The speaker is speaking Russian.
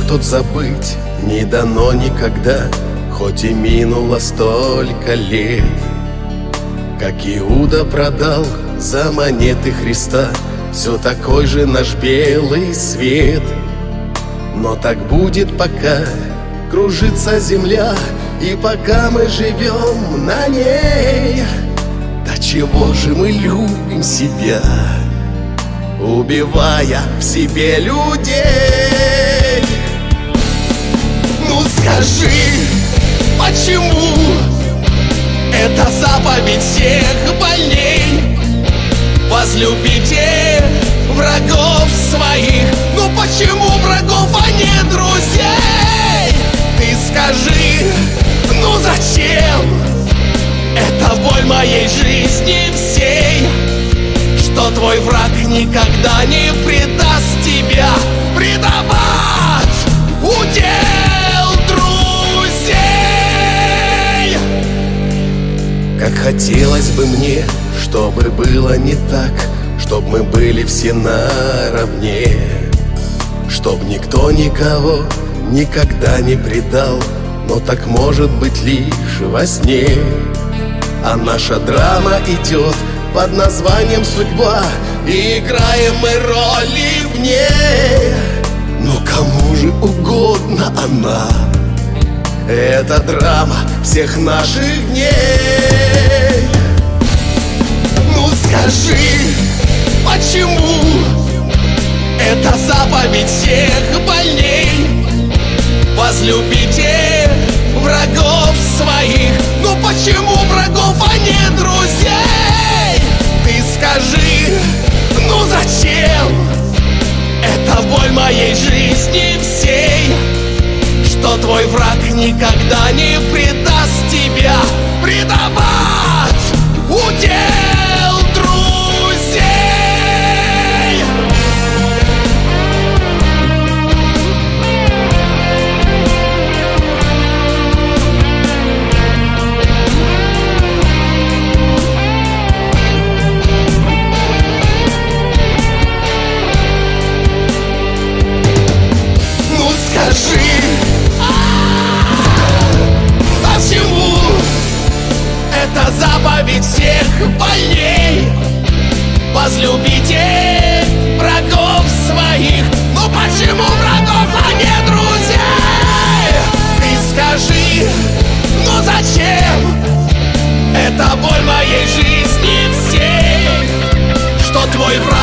тот забыть не дано никогда, хоть и минуло столько лет. Как Иуда продал за монеты Христа все такой же наш белый свет. Но так будет, пока кружится земля, и пока мы живем на ней. Да чего же мы любим себя, убивая в себе людей? Ну скажи, почему это заповедь всех больней? Возлюбите врагов своих. Ну почему врагов, а не друзей? Ты скажи, ну зачем? Это боль моей жизни всей, что твой враг никогда не предаст тебя. Предавать удел друзей. Как хотелось бы мне, чтобы было не так, чтоб мы были все наравне, чтоб никто никого никогда не предал, но так может быть лишь во сне. А наша драма идет под названием «Судьба», и играем мы роли в ней. Но кому же угодно она, эта драма всех наших дней? Ну скажи, почему это заповедь всех больней? Возлюбите врагов своих. Ну почему врагов, а не друзей? Ты скажи, ну зачем? Это боль моей жизни всей, что твой враг никогда не предаст тебя. Предавать удел друзей. Ну скажи, почему это заповедь всех больней? Возлюбите врагов своих. Ну почему врагов, а не друзей? Ты скажи, ну зачем? Это боль моей жизни всей, что твой враг